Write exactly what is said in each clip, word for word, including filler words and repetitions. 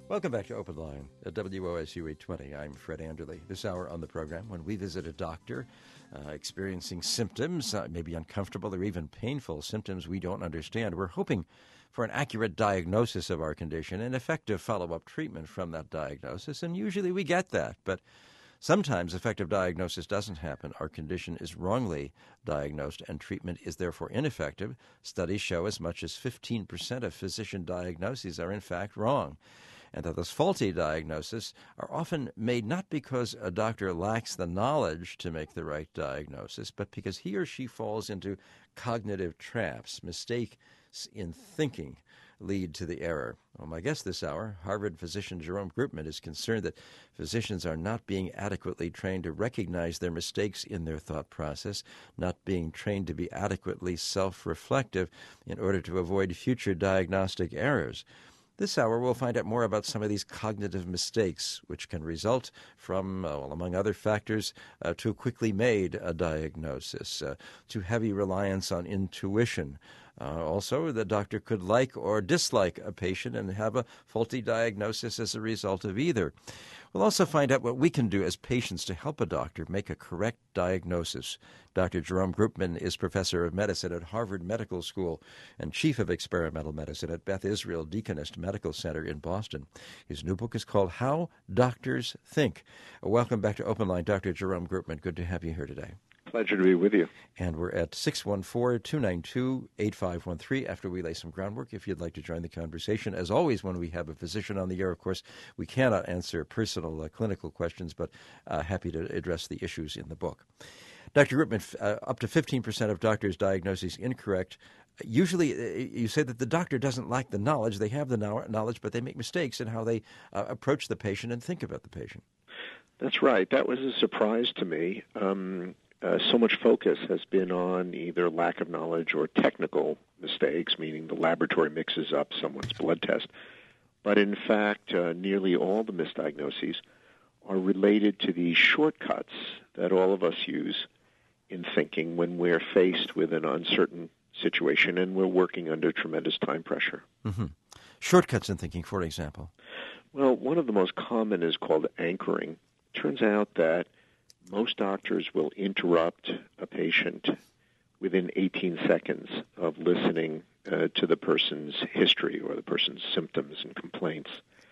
Welcome back to Open Line at W O S U eight twenty. I'm Fred Anderley. This hour on the program, when we visit a doctor uh, experiencing symptoms, uh, maybe uncomfortable or even painful symptoms we don't understand, we're hoping for an accurate diagnosis of our condition and effective follow-up treatment from that diagnosis, and usually we get that. But sometimes effective diagnosis doesn't happen. Our condition is wrongly diagnosed, and treatment is therefore ineffective. Studies show as much as fifteen percent of physician diagnoses are in fact wrong, and that those faulty diagnoses are often made not because a doctor lacks the knowledge to make the right diagnosis, but because he or she falls into cognitive traps. Mistakes in thinking lead to the error. Well, my guest this hour, Harvard physician Jerome Groopman, is concerned that physicians are not being adequately trained to recognize their mistakes in their thought process, not being trained to be adequately self-reflective in order to avoid future diagnostic errors. This hour, we'll find out more about some of these cognitive mistakes, which can result from, uh, well, among other factors, uh, too quickly made a diagnosis, uh, too heavy reliance on intuition. Uh, also, the doctor could like or dislike a patient and have a faulty diagnosis as a result of either. We'll also find out what we can do as patients to help a doctor make a correct diagnosis. Doctor Jerome Groopman is professor of medicine at Harvard Medical School and chief of experimental medicine at Beth Israel Deaconess Medical Center in Boston. His new book is called How Doctors Think. Welcome back to Open Line, Doctor Jerome Groopman. Good to have you here today. Pleasure to be with you. And we're at six one four, two nine two, eight five one three after we lay some groundwork. If you'd like to join the conversation, as always, when we have a physician on the air, of course, we cannot answer personal uh, clinical questions, but uh, happy to address the issues in the book. Doctor Groopman, uh, up to fifteen percent of doctors' diagnoses incorrect. Usually, uh, you say that the doctor doesn't lack the knowledge. They have the knowledge, but they make mistakes in how they uh, approach the patient and think about the patient. That's right. That was a surprise to me. Um, Uh, so much focus has been on either lack of knowledge or technical mistakes, meaning the laboratory mixes up someone's blood test. But in fact, uh, nearly all the misdiagnoses are related to the shortcuts that all of us use in thinking when we're faced with an uncertain situation and we're working under tremendous time pressure. Mm-hmm. Shortcuts in thinking, for example? Well, one of the most common is called anchoring. Turns out that most doctors will interrupt a patient within eighteen seconds of listening uh, to the person's history or the person's symptoms and complaints,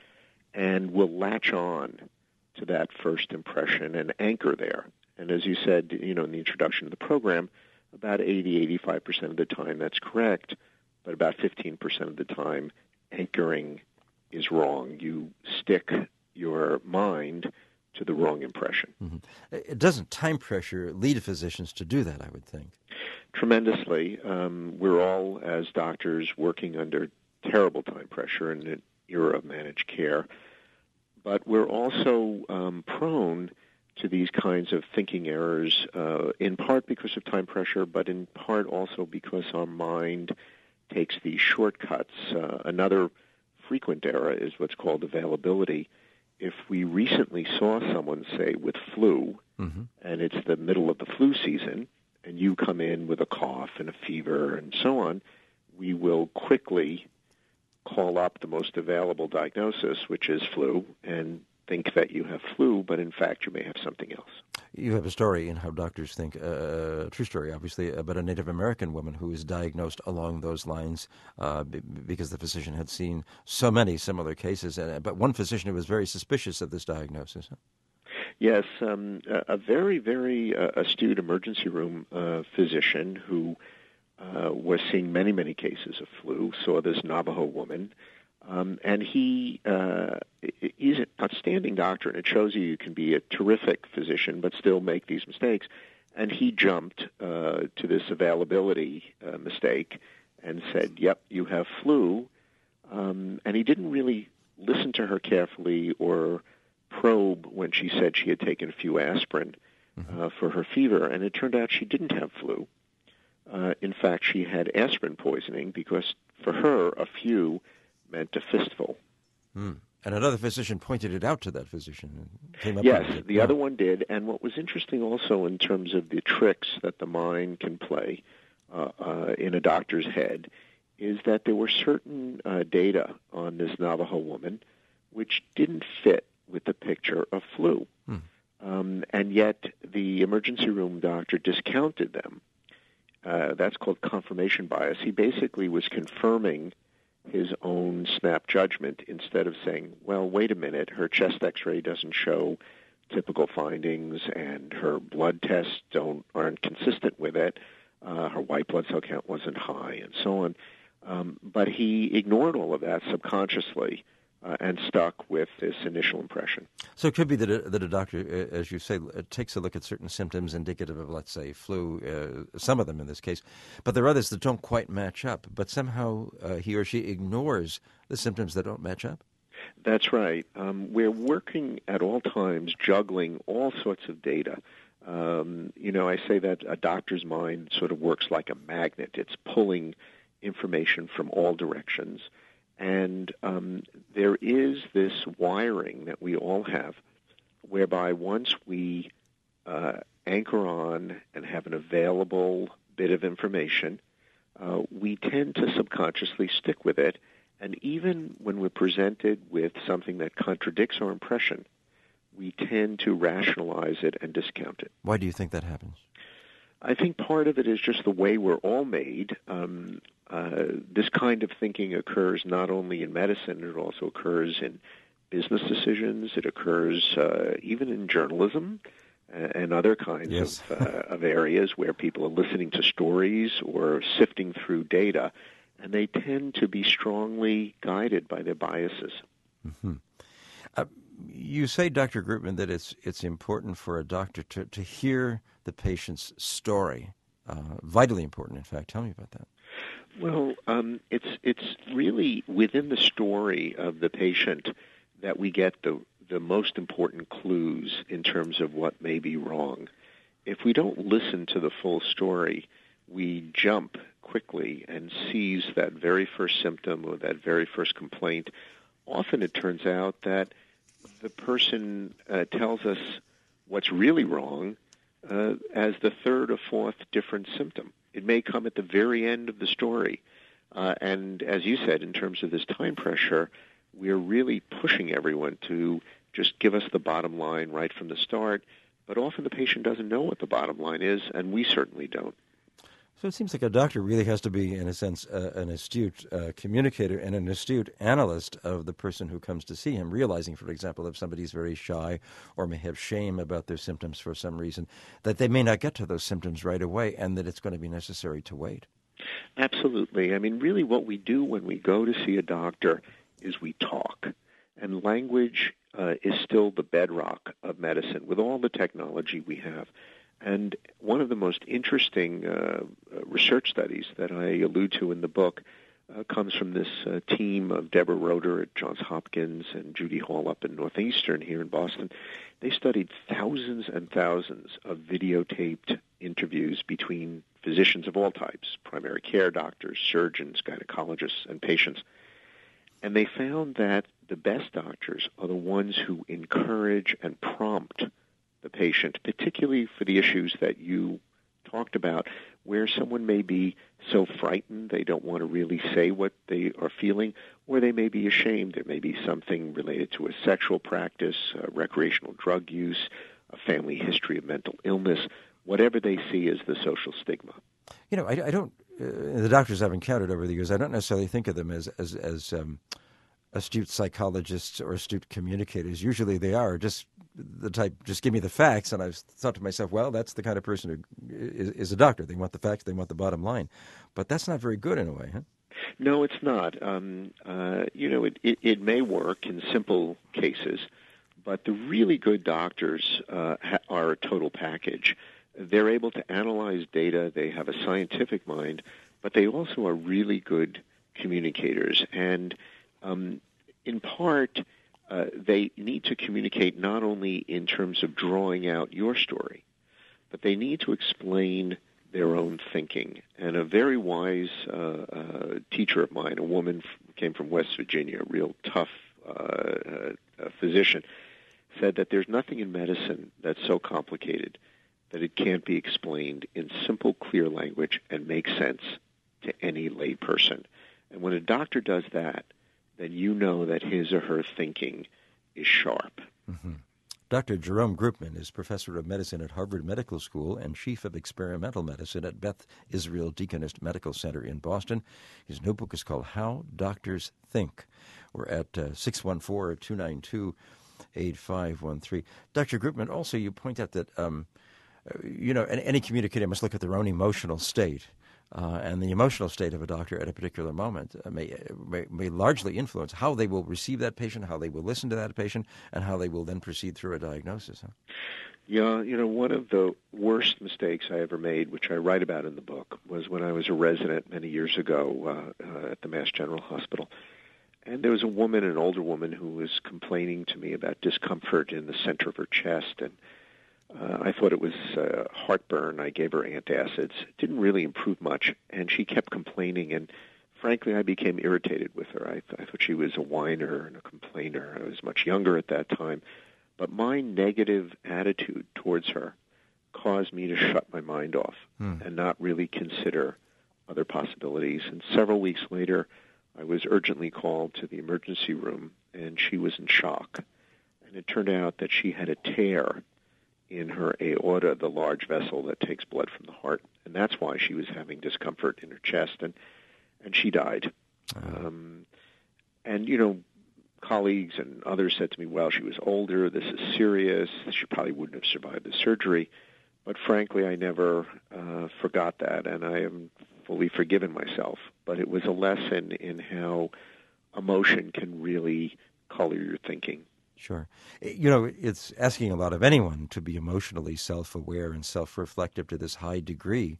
and will latch on to that first impression and anchor there. And as you said, you know, in the introduction of the program, about eighty, eighty-five percent of the time that's correct, but about fifteen percent of the time anchoring is wrong. You stick your mind to the wrong impression. Mm-hmm. It doesn't time pressure lead physicians to do that, I would think? Tremendously. Um, we're all, as doctors, working under terrible time pressure in an era of managed care. But we're also um, prone to these kinds of thinking errors, uh, in part because of time pressure, but in part also because our mind takes these shortcuts. Uh, another frequent error is what's called availability. If we recently saw someone, say, with flu, mm-hmm. and it's the middle of the flu season, and you come in with a cough and a fever and so on, we will quickly call up the most available diagnosis, which is flu, and think that you have flu, but in fact you may have something else. You have a story in How Doctors Think, uh, a true story, obviously, about a Native American woman who was diagnosed along those lines uh, b- because the physician had seen so many similar cases, and, but one physician who was very suspicious of this diagnosis. Yes, um, a, a very, very uh, astute emergency room uh, physician who uh, was seeing many, many cases of flu, saw this Navajo woman. Um, and he uh, he's an outstanding doctor, and it shows you you can be a terrific physician but still make these mistakes. And he jumped uh, to this availability uh, mistake and said, yep, you have flu. Um, and he didn't really listen to her carefully or probe when she said she had taken a few aspirin uh, for her fever. And it turned out she didn't have flu. Uh, in fact, she had aspirin poisoning because for her, a few meant a fistful. Mm. And another physician pointed it out to that physician. Came up yes, with the yeah. other one did. And what was interesting also in terms of the tricks that the mind can play uh, uh, in a doctor's head is that there were certain uh, data on this Navajo woman which didn't fit with the picture of flu. Hmm. Um, and yet the emergency room doctor discounted them. Uh, that's called confirmation bias. He basically was confirming his own snap judgment instead of saying, well, wait a minute, her chest x-ray doesn't show typical findings and her blood tests don't aren't consistent with it. Uh, her white blood cell count wasn't high and so on. Um, but he ignored all of that subconsciously uh, and stuck with this initial impression. So it could be that a, that a doctor, as you say, takes a look at certain symptoms indicative of, let's say, flu, uh, some of them in this case, but there are others that don't quite match up, but somehow uh, he or she ignores the symptoms that don't match up? That's right. Um, we're working at all times juggling all sorts of data. Um, you know, I say that a doctor's mind sort of works like a magnet. It's pulling information from all directions. And um, there is this wiring that we all have whereby once we uh, anchor on and have an available bit of information, uh, we tend to subconsciously stick with it. And even when we're presented with something that contradicts our impression, we tend to rationalize it and discount it. Why do you think that happens? I think part of it is just the way we're all made. Um, uh, this kind of thinking occurs not only in medicine, it also occurs in business decisions. It occurs uh, even in journalism uh, and other kinds yes. of, uh, of areas where people are listening to stories or sifting through data, and they tend to be strongly guided by their biases. Mm-hmm. Uh, you say, Doctor Groopman, that it's it's important for a doctor to, to hear the patient's story. Uh, vitally important, in fact. Tell me about that. Well, um, it's it's really within the story of the patient that we get the the most important clues in terms of what may be wrong. If we don't listen to the full story, we jump quickly and seize that very first symptom or that very first complaint. Often it turns out that the person uh, tells us what's really wrong uh, as the third or fourth different symptom. It may come at the very end of the story. Uh, and as you said, in terms of this time pressure, we're really pushing everyone to just give us the bottom line right from the start. But often the patient doesn't know what the bottom line is, and we certainly don't. So it seems like a doctor really has to be, in a sense, uh, an astute uh, communicator and an astute analyst of the person who comes to see him, realizing, for example, if somebody's very shy or may have shame about their symptoms for some reason, that they may not get to those symptoms right away and that it's going to be necessary to wait. Absolutely. I mean, really what we do when we go to see a doctor is we talk. And language uh, is still the bedrock of medicine with all the technology we have. And one of the most interesting uh, research studies that I allude to in the book uh, comes from this uh, team of Deborah Roeder at Johns Hopkins and Judy Hall up in Northeastern here in Boston. They studied thousands and thousands of videotaped interviews between physicians of all types, primary care doctors, surgeons, gynecologists, and patients. And they found that the best doctors are the ones who encourage and prompt the patient, particularly for the issues that you talked about, where someone may be so frightened they don't want to really say what they are feeling, or they may be ashamed. There may be something related to a sexual practice, uh, recreational drug use, a family history of mental illness, whatever they see as the social stigma. You know, I, I don't, uh, the doctors I've encountered over the years, I don't necessarily think of them as, as, as um, astute psychologists or astute communicators. Usually they are just the type, just give me the facts, and I've thought to myself, well, that's the kind of person who is, is a doctor. They want the facts, they want the bottom line. But that's not very good in a way, huh? No, it's not. Um, uh, you know, it, it, it may work in simple cases, but the really good doctors uh, ha- are a total package. They're able to analyze data, they have a scientific mind, but they also are really good communicators. And um, in part, Uh, they need to communicate not only in terms of drawing out your story, but they need to explain their own thinking. And a very wise uh, uh, teacher of mine, a woman f- came from West Virginia, a real tough uh, uh, physician, said that there's nothing in medicine that's so complicated that it can't be explained in simple, clear language and make sense to any lay person. And when a doctor does that, then you know that his or her thinking is sharp. Mm-hmm. Doctor Jerome Groopman is professor of medicine at Harvard Medical School and chief of experimental medicine at Beth Israel Deaconess Medical Center in Boston. His new book is called How Doctors Think. We're at uh, six one four, two nine two, eight five one three. Doctor Groopman, also you point out that, um, you know, any, any communicator must look at their own emotional state. Uh, and the emotional state of a doctor at a particular moment uh, may, may may largely influence how they will receive that patient, how they will listen to that patient, and how they will then proceed through a diagnosis. Huh? Yeah, you know, one of the worst mistakes I ever made, which I write about in the book, was when I was a resident many years ago uh, uh, at the Mass General Hospital. And there was a woman, an older woman, who was complaining to me about discomfort in the center of her chest, and Uh, I thought it was uh, heartburn. I gave her antacids. It didn't really improve much, and she kept complaining, and frankly, I became irritated with her. I, th- I thought she was a whiner and a complainer. I was much younger at that time, but my negative attitude towards her caused me to shut my mind off hmm. and not really consider other possibilities. And several weeks later, I was urgently called to the emergency room, and she was in shock. And it turned out that she had a tear in her aorta, the large vessel that takes blood from the heart, and that's why she was having discomfort in her chest, and and she died. Oh. Um, and, you know, colleagues and others said to me, well, she was older, this is serious, she probably wouldn't have survived the surgery. But frankly, I never uh, forgot that, and I am fully forgiven myself. But it was a lesson in how emotion can really color your thinking. Sure. You know, it's asking a lot of anyone to be emotionally self-aware and self-reflective to this high degree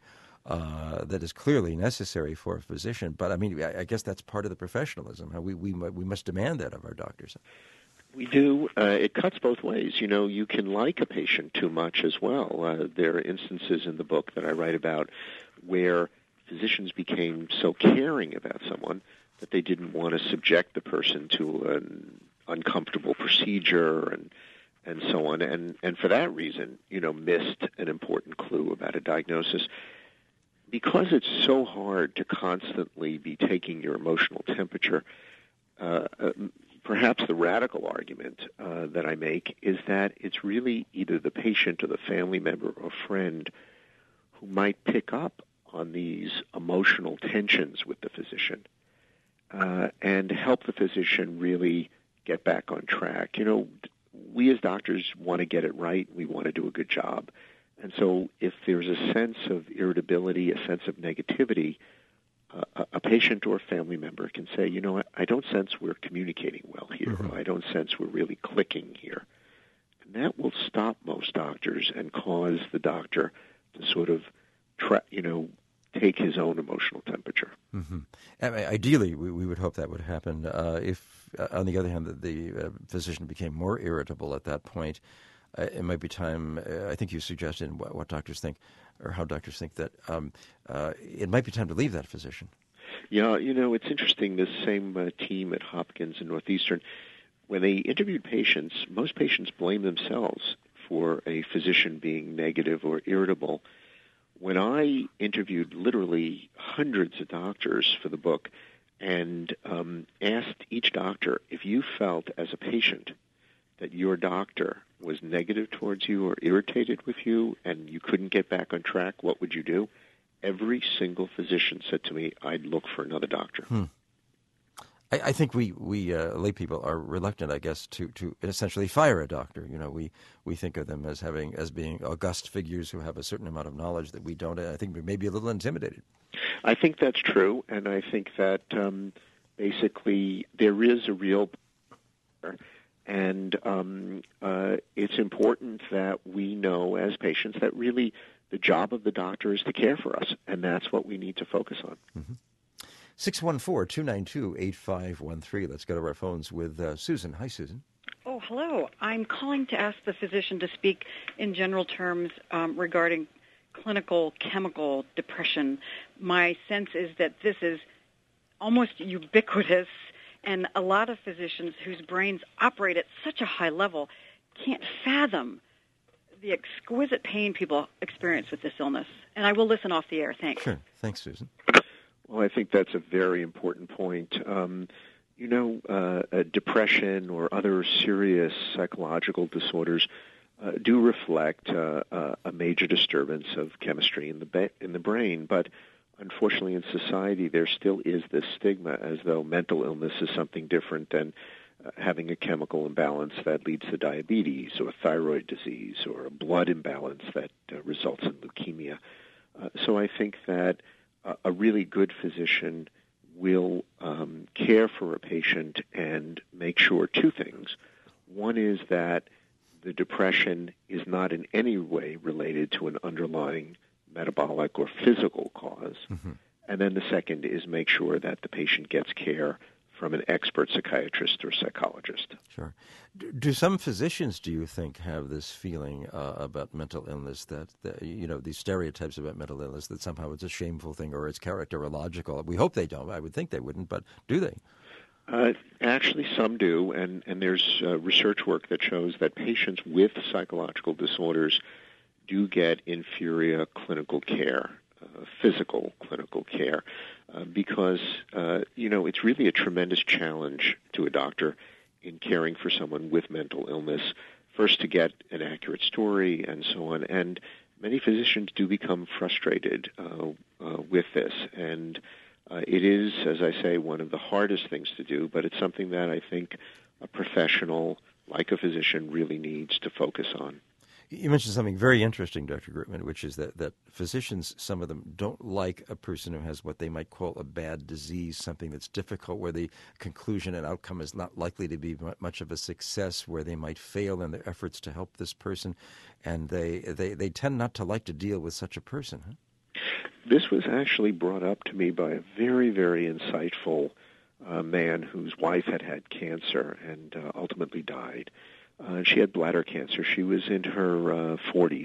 uh, that is clearly necessary for a physician. But, I mean, I guess that's part of the professionalism. We we we must demand that of our doctors. We do. Uh, it cuts both ways. You know, you can like a patient too much as well. Uh, there are instances in the book that I write about where physicians became so caring about someone that they didn't want to subject the person to an uncomfortable procedure and and so on, and and for that reason, you know, missed an important clue about a diagnosis. Because it's so hard to constantly be taking your emotional temperature, uh, uh, perhaps the radical argument uh, that I make is that it's really either the patient or the family member or friend who might pick up on these emotional tensions with the physician uh, and help the physician really get back on track. You know, we as doctors want to get it right. We want to do a good job. And so if there's a sense of irritability, a sense of negativity, uh, a patient or a family member can say, you know, I don't sense we're communicating well here. Mm-hmm. I don't sense we're really clicking here. And that will stop most doctors and cause the doctor to sort of, tra- you know, take his own emotional temperature. Mm-hmm. Ideally, we, we would hope that would happen. Uh, if, uh, on the other hand, the, the uh, physician became more irritable at that point, uh, it might be time, uh, I think you suggested what, what doctors think, or how doctors think that um, uh, it might be time to leave that physician. Yeah, you know, it's interesting, this same uh, team at Hopkins and Northeastern, when they interviewed patients, most patients blame themselves for a physician being negative or irritable. When I interviewed literally hundreds of doctors for the book and um, asked each doctor, if you felt as a patient that your doctor was negative towards you or irritated with you and you couldn't get back on track, what would you do? Every single physician said to me, I'd look for another doctor. Hmm. I, I think we, we uh, lay people are reluctant, I guess, to, to essentially fire a doctor. You know, we, we think of them as having as being august figures who have a certain amount of knowledge that we don't. I think we may be a little intimidated. I think that's true, and I think that um, basically there is a real and um, uh, it's important that we know as patients that really the job of the doctor is to care for us, and that's what we need to focus on. Mm-hmm. six one four, two nine two, eight five one three. Let's go to our phones with uh, Susan. Hi, Susan. Oh, hello. I'm calling to ask the physician to speak in general terms um, regarding clinical chemical depression. My sense is that this is almost ubiquitous, and a lot of physicians whose brains operate at such a high level can't fathom the exquisite pain people experience with this illness. And I will listen off the air. Thanks. Sure. Thanks, Susan. Well, I think that's a very important point. Um, you know, uh, uh, depression or other serious psychological disorders uh, do reflect uh, uh, a major disturbance of chemistry in the ba- in the brain. But unfortunately, in society, there still is this stigma as though mental illness is something different than uh, having a chemical imbalance that leads to diabetes or thyroid disease or a blood imbalance that uh, results in leukemia. Uh, so I think that uh, a really good physician will um, care for a patient and make sure two things. One is that the depression is not in any way related to an underlying metabolic or physical cause. Mm-hmm. And then the second is make sure that the patient gets care from an expert psychiatrist or psychologist. Sure. Do, do some physicians, do you think, have this feeling uh, about mental illness that, that, you know, these stereotypes about mental illness that somehow it's a shameful thing or it's characterological? We hope they don't. I would think they wouldn't, but do they? Uh, actually, some do, and, and there's uh, research work that shows that patients with psychological disorders do get inferior clinical care, uh, physical clinical care, uh, because, uh, you know, it's really a tremendous challenge to a doctor in caring for someone with mental illness, first to get an accurate story and so on. And many physicians do become frustrated uh, uh, with this, and uh, it is, as I say, one of the hardest things to do, but it's something that I think a professional like a physician really needs to focus on. You mentioned something very interesting, Doctor Grootman, which is that, that physicians, some of them, don't like a person who has what they might call a bad disease, something that's difficult, where the conclusion and outcome is not likely to be much of a success, where they might fail in their efforts to help this person, and they, they, they tend not to like to deal with such a person. Huh? This was actually brought up to me by a very, very insightful uh, man whose wife had had cancer and uh, ultimately died. Uh, she had bladder cancer. She was in her uh, forties.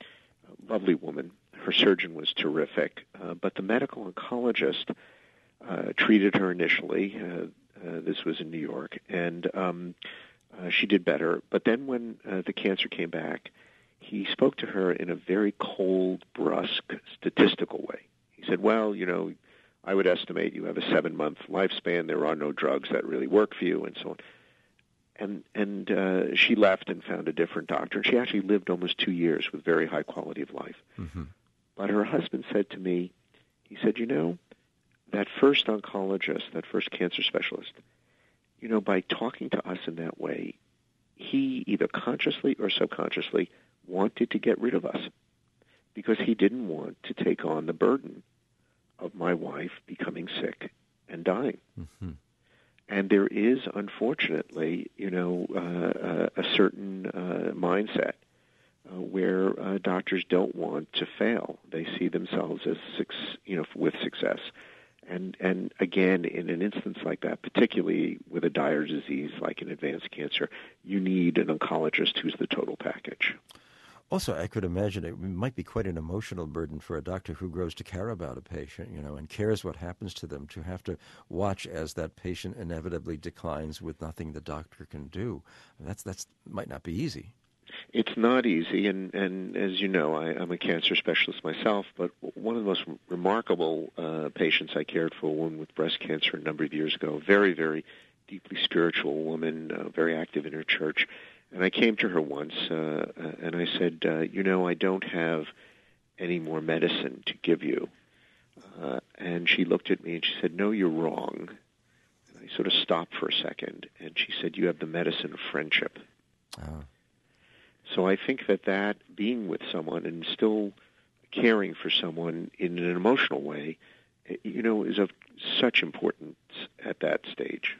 A lovely woman. Her surgeon was terrific. Uh, but the medical oncologist uh, treated her initially. Uh, uh, this was in New York. And um, uh, she did better. But then when uh, the cancer came back, he spoke to her in a very cold, brusque, statistical way. He said, well, you know, I would estimate you have a seven-month lifespan. There are no drugs that really work for you, and so on. And and uh, she left and found a different doctor. And she actually lived almost two years with very high quality of life. Mm-hmm. But her husband said to me, he said, you know, that first oncologist, that first cancer specialist, you know, by talking to us in that way, he either consciously or subconsciously wanted to get rid of us because he didn't want to take on the burden of my wife becoming sick and dying. Mm-hmm. And there is, unfortunately, you know, uh, a certain uh, mindset uh, where uh, doctors don't want to fail. They see themselves as, you know, with success. And and again, in an instance like that, particularly with a dire disease like an advanced cancer, you need an oncologist who's the total package. Also, I could imagine it might be quite an emotional burden for a doctor who grows to care about a patient, you know, and cares what happens to them, to have to watch as that patient inevitably declines with nothing the doctor can do. That's that's might not be easy. It's not easy, and, and as you know, I, I'm a cancer specialist myself, but one of the most remarkable uh, patients I cared for, a woman with breast cancer a number of years ago, a very, very deeply spiritual woman, uh, very active in her church. And I came to her once, uh, and I said, uh, you know, I don't have any more medicine to give you. Uh, and she looked at me and she said, no, you're wrong. And I sort of stopped for a second, and she said, you have the medicine of friendship. Oh. So I think that that being with someone and still caring for someone in an emotional way, you know, is of such importance at that stage.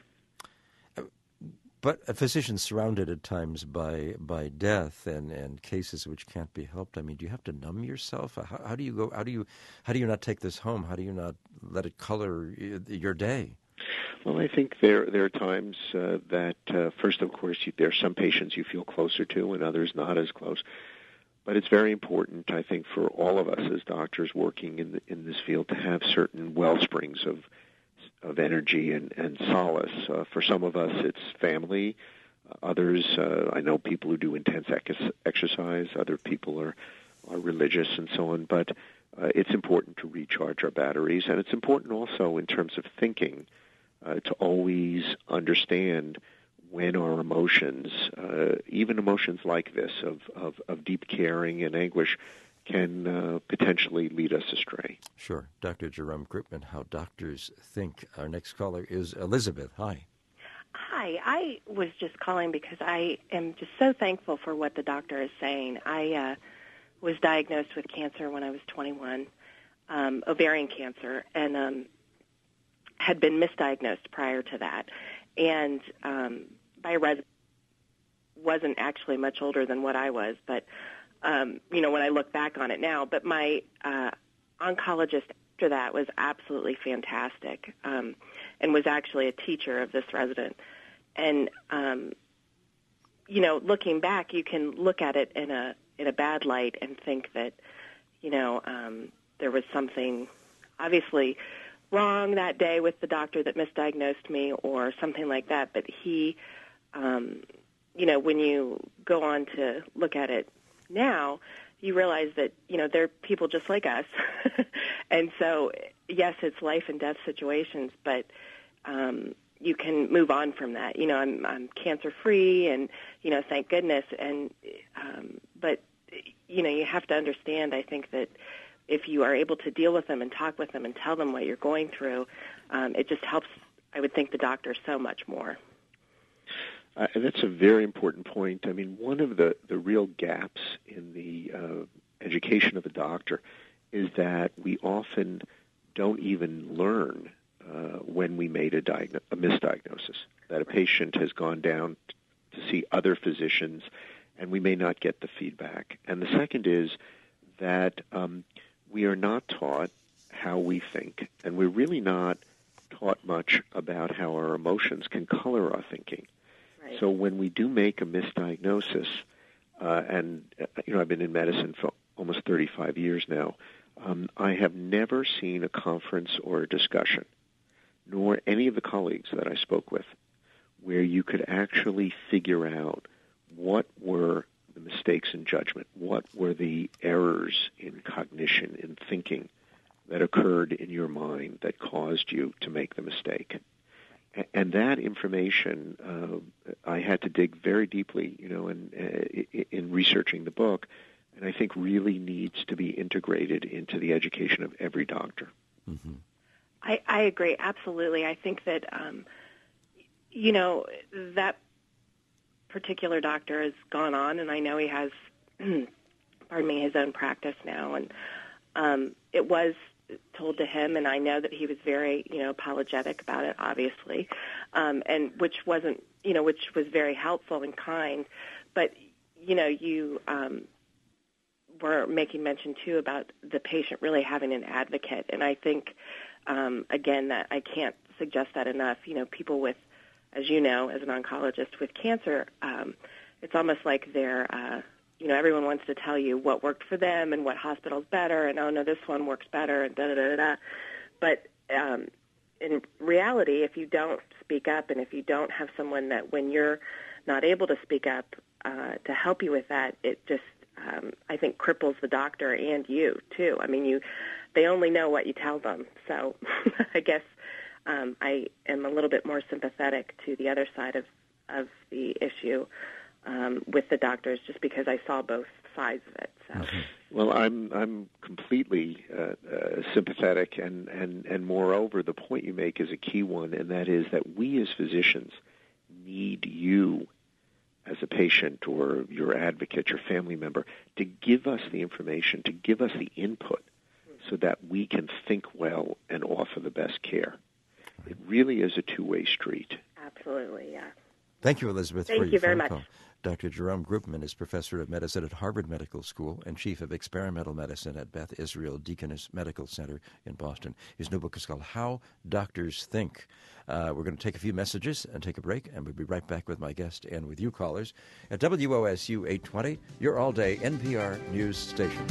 But a physician surrounded at times by by death and, and cases which can't be helped. I mean, do you have to numb yourself? How, how do you go? How do you how do you not take this home? How do you not let it color your day? Well, I think there there are times uh, that uh, first, of course, you, there are some patients you feel closer to, and others not as close. But it's very important, I think, for all of us as doctors working in the, in this field to have certain well springs of. of energy and, and solace. Uh, for some of us, it's family. Uh, others, uh, I know people who do intense ex- exercise. Other people are, are religious and so on. But uh, it's important to recharge our batteries. And it's important also in terms of thinking uh, to always understand when our emotions, uh, even emotions like this of, of, of deep caring and anguish, can uh, potentially lead us astray. Sure. Doctor Jerome Groopman, How Doctors Think. Our next caller is Elizabeth. Hi. Hi. I was just calling because I am just so thankful for what the doctor is saying. I uh, was diagnosed with cancer when I was twenty-one, um, ovarian cancer, and um, had been misdiagnosed prior to that. And um, by a resident, wasn't actually much older than what I was, but Um, you know, when I look back on it now, but my uh, oncologist after that was absolutely fantastic, um, and was actually a teacher of this resident. And um, you know, looking back, you can look at it in a in a bad light and think that, you know, um, there was something obviously wrong that day with the doctor that misdiagnosed me, or something like that. But he, um, you know, when you go on to look at it now, you realize that, you know, they're people just like us. And so, yes, it's life and death situations, but um, you can move on from that. You know, I'm, I'm cancer-free, and, you know, thank goodness. And um, but, you know, you have to understand, I think, that if you are able to deal with them and talk with them and tell them what you're going through, um, it just helps, I would think, the doctor so much more. Uh, and that's a very important point. I mean, one of the, the real gaps in the uh, education of the doctor is that we often don't even learn uh, when we made a, diagno- a misdiagnosis, that a patient has gone down t- to see other physicians, and we may not get the feedback. And the second is that um, we are not taught how we think, and we're really not taught much about how our emotions can color our thinking. So when we do make a misdiagnosis, uh, and, uh, you know, I've been in medicine for almost thirty-five years now, um, I have never seen a conference or a discussion, nor any of the colleagues that I spoke with, where you could actually figure out what were the mistakes in judgment, what were the errors in cognition, in thinking that occurred in your mind that caused you to make the mistake. And that information, uh, I had to dig very deeply, you know, in, uh, in researching the book, and I think really needs to be integrated into the education of every doctor. Mm-hmm. I, I agree, absolutely. I think that, um, you know, that particular doctor has gone on, and I know he has, pardon me, his own practice now, and um, it was told to him, and I know that he was very, you know, apologetic about it, obviously, um, and which wasn't, you know, which was very helpful and kind. But, you know, you um, were making mention, too, about the patient really having an advocate, and I think, um, again, that I can't suggest that enough. You know, people with, as you know, as an oncologist with cancer, um, it's almost like they're, uh, you know, everyone wants to tell you what worked for them and what hospital's better, and, oh, no, this one works better, and da-da-da-da-da. But um, in reality, if you don't speak up, and if you don't have someone that when you're not able to speak up uh, to help you with that, it just, um, I think, cripples the doctor and you, too. I mean, you, they only know what you tell them. So I guess um, I am a little bit more sympathetic to the other side of, of the issue. Um, with the doctors, just because I saw both sides of it. So. Well, I'm I'm completely uh, uh, sympathetic, and, and, and moreover, the point you make is a key one, and that is that we as physicians need you as a patient or your advocate, your family member, to give us the information, to give us the input, so that we can think well and offer the best care. It really is a two-way street. Absolutely, yeah. Thank you, Elizabeth, Thank for you your very phone much. call. Doctor Jerome Groopman is professor of medicine at Harvard Medical School and chief of experimental medicine at Beth Israel Deaconess Medical Center in Boston. His new book is called How Doctors Think. Uh, we're going to take a few messages and take a break, and we'll be right back with my guest and with you callers at W O S U eight twenty, your all-day N P R news station.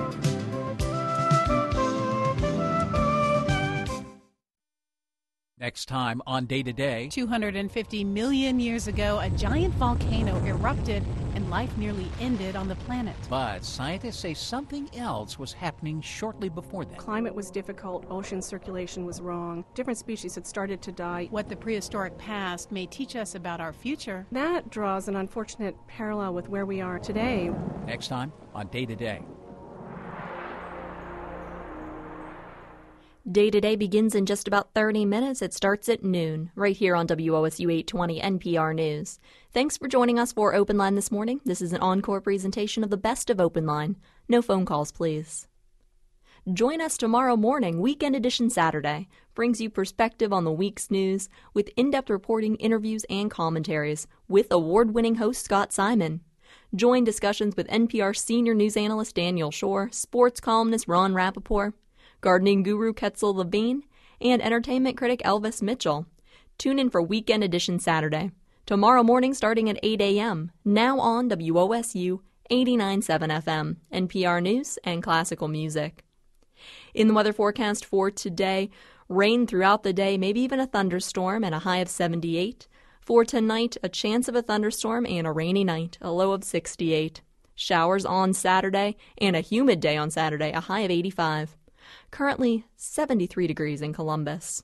Next Next time on Day to Day. two hundred fifty million years ago, a giant volcano erupted and life nearly ended on the planet. But scientists say something else was happening shortly before that. Climate was difficult, ocean circulation was wrong, different species had started to die. What the prehistoric past may teach us about our future. That draws an unfortunate parallel with where we are today. Next time on Day to Day. Day to Day begins in just about thirty minutes. It starts at noon, right here on W O S U eight twenty N P R News. Thanks for joining us for Open Line this morning. This is an encore presentation of the best of Open Line. No phone calls, please. Join us tomorrow morning, Weekend Edition Saturday. Brings you perspective on the week's news with in-depth reporting, interviews, and commentaries with award-winning host Scott Simon. Join discussions with N P R senior news analyst Daniel Shore, sports columnist Ron Rappaport, gardening guru Ketzel Levine, and entertainment critic Elvis Mitchell. Tune in for Weekend Edition Saturday, tomorrow morning starting at eight a.m., now on W O S U eighty-nine point seven F M, N P R News and Classical Music. In the weather forecast for today, rain throughout the day, maybe even a thunderstorm, and a high of seventy-eight. For tonight, a chance of a thunderstorm and a rainy night, a low of sixty-eight. Showers on Saturday and a humid day on Saturday, a high of eighty-five. Currently seventy-three degrees in Columbus.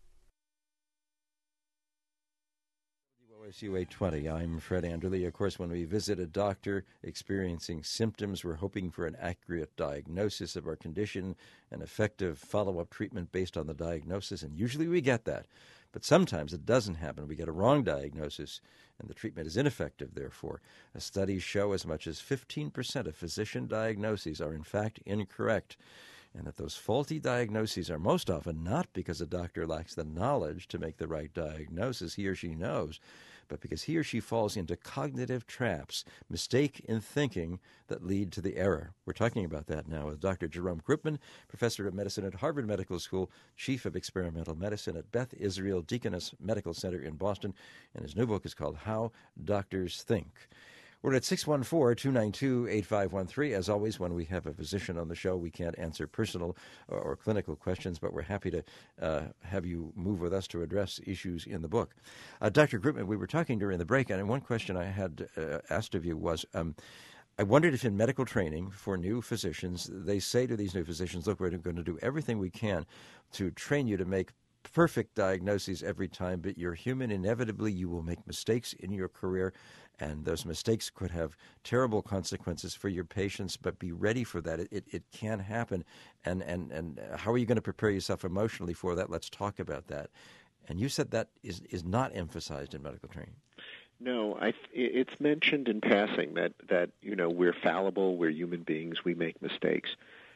W O S U eight twenty, I'm Fred Anderle. Of course, when we visit a doctor experiencing symptoms, we're hoping for an accurate diagnosis of our condition, an effective follow-up treatment based on the diagnosis, and usually we get that. But sometimes it doesn't happen. We get a wrong diagnosis, and the treatment is ineffective, therefore. Studies show as much as fifteen percent of physician diagnoses are in fact incorrect, and that those faulty diagnoses are most often not because a doctor lacks the knowledge to make the right diagnosis, he or she knows, but because he or she falls into cognitive traps, mistake in thinking that lead to the error. We're talking about that now with Doctor Jerome Krupman, professor of medicine at Harvard Medical School, chief of experimental medicine at Beth Israel Deaconess Medical Center in Boston, and his new book is called How Doctors Think. We're at six one four, two nine two, eight five one three. As always, when we have a physician on the show, we can't answer personal or, or clinical questions, but we're happy to uh, have you move with us to address issues in the book. Uh, Doctor Krupman, we were talking during the break, and one question I had uh, asked of you was, um, I wondered if in medical training for new physicians, they say to these new physicians, look, we're going to do everything we can to train you to make perfect diagnoses every time, but you're human. Inevitably, you will make mistakes in your career, and those mistakes could have terrible consequences for your patients, but be ready for that. It, it, it can happen. And, and, and how are you going to prepare yourself emotionally for that? Let's talk about that. And you said that is, is not emphasized in medical training. No, I, it's mentioned in passing that, that, you know, we're fallible, we're human beings, we make mistakes,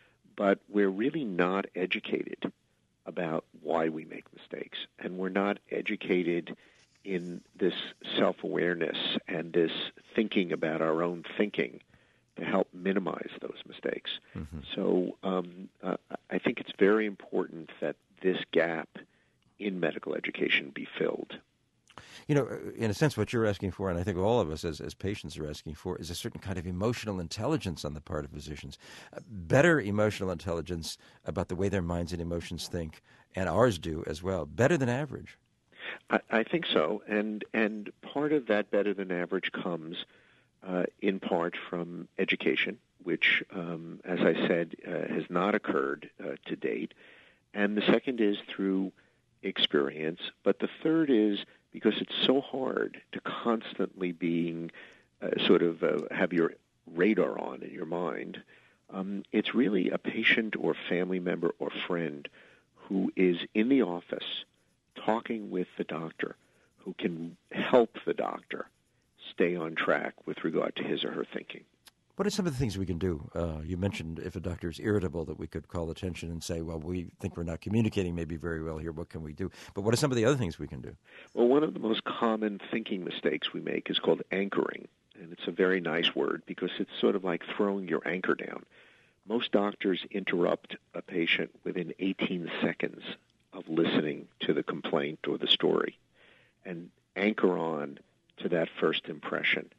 but we're really not educated about why we make mistakes, and we're not educated in this self-awareness and this thinking about our own thinking to help minimize those mistakes. Mm-hmm. So um, uh, I think it's very important that this gap in medical education be filled. You know, in a sense, what you're asking for, and I think all of us as, as patients are asking for, is a certain kind of emotional intelligence on the part of physicians. Uh, better emotional intelligence about the way their minds and emotions think, and ours do as well. Better than average. I, I think so, and and part of that better than average comes uh, in part from education, which, um, as I said, uh, has not occurred uh, to date. And the second is through experience. But the third is because it's so hard to constantly being uh, sort of uh, have your radar on in your mind. Um, it's really a patient or family member or friend who is in the office talking with the doctor, who can help the doctor stay on track with regard to his or her thinking. What are some of the things we can do? Uh, you mentioned if a doctor is irritable that we could call attention and say, well, we think we're not communicating maybe very well here. What can we do? But what are some of the other things we can do? Well, one of the most common thinking mistakes we make is called anchoring. And it's a very nice word because it's sort of like throwing your anchor down. Most doctors interrupt a patient within eighteen seconds of listening to the complaint or the story and anchor on to that first impression.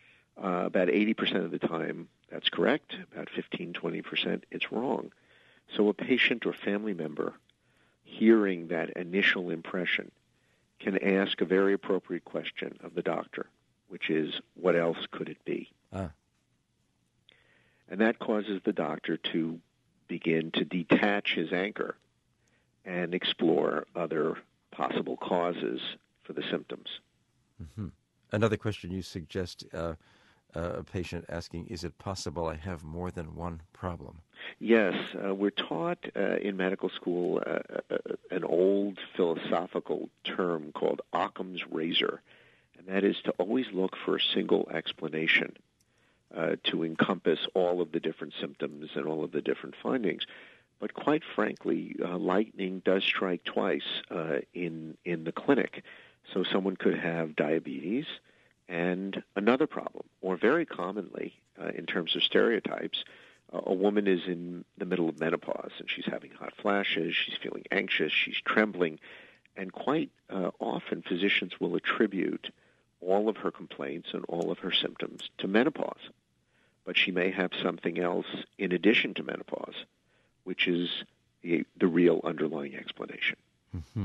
Uh, about eighty percent of the time, that's correct. About fifteen, twenty percent, it's wrong. So a patient or family member hearing that initial impression, can ask a very appropriate question of the doctor, which is, what else could it be? Ah. And that causes the doctor to begin to detach his anchor and explore other possible causes for the symptoms. Mm-hmm. Another question you suggest, uh, uh, a patient asking, is it possible I have more than one problem? Yes, uh, we're taught uh, in medical school uh, uh, an old philosophical term called Occam's razor, and that is to always look for a single explanation uh, to encompass all of the different symptoms and all of the different findings. But quite frankly, uh, lightning does strike twice uh, in in the clinic. So someone could have diabetes and another problem, or very commonly, uh, in terms of stereotypes, uh, a woman is in the middle of menopause and she's having hot flashes, she's feeling anxious, she's trembling, and quite uh, often physicians will attribute all of her complaints and all of her symptoms to menopause. But she may have something else in addition to menopause, which is the, the real underlying explanation. Mm-hmm.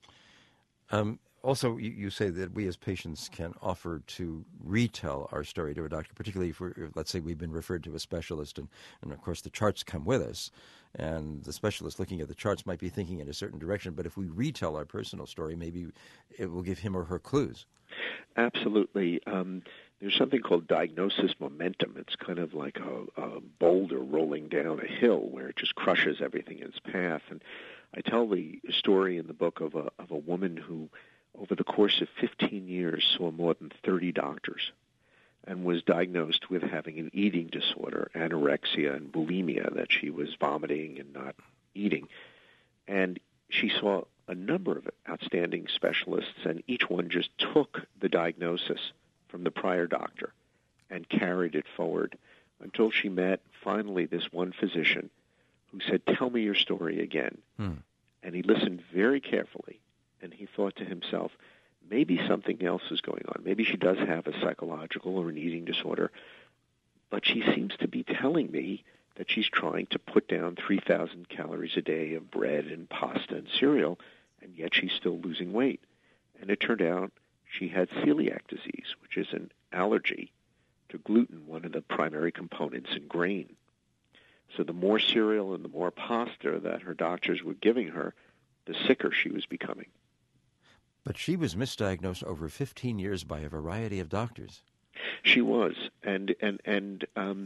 Um, also, you, you say that we as patients can offer to retell our story to a doctor, particularly if, we're, if let's say, we've been referred to a specialist, and, and, of course, the charts come with us, and the specialist looking at the charts might be thinking in a certain direction, but if we retell our personal story, maybe it will give him or her clues. Absolutely. Um, there's something called diagnosis momentum. It's kind of like a, a boulder rolling down a hill where it just crushes everything in its path. And I tell the story in the book of a, of a woman who, over the course of fifteen years, saw more than thirty doctors and was diagnosed with having an eating disorder, anorexia and bulimia, that she was vomiting and not eating. And she saw a number of outstanding specialists, and each one just took the diagnosis from the prior doctor and carried it forward until she met, finally, this one physician who said, "Tell me your story again." Hmm. And he listened very carefully, and he thought to himself, maybe something else is going on. Maybe she does have a psychological or an eating disorder, but she seems to be telling me that she's trying to put down three thousand calories a day of bread and pasta and cereal, and yet she's still losing weight. And it turned out she had celiac disease, which is an allergy to gluten, one of the primary components in grain. So the more cereal and the more pasta that her doctors were giving her, the sicker she was becoming. But she was misdiagnosed over fifteen years by a variety of doctors. She was, and and and um,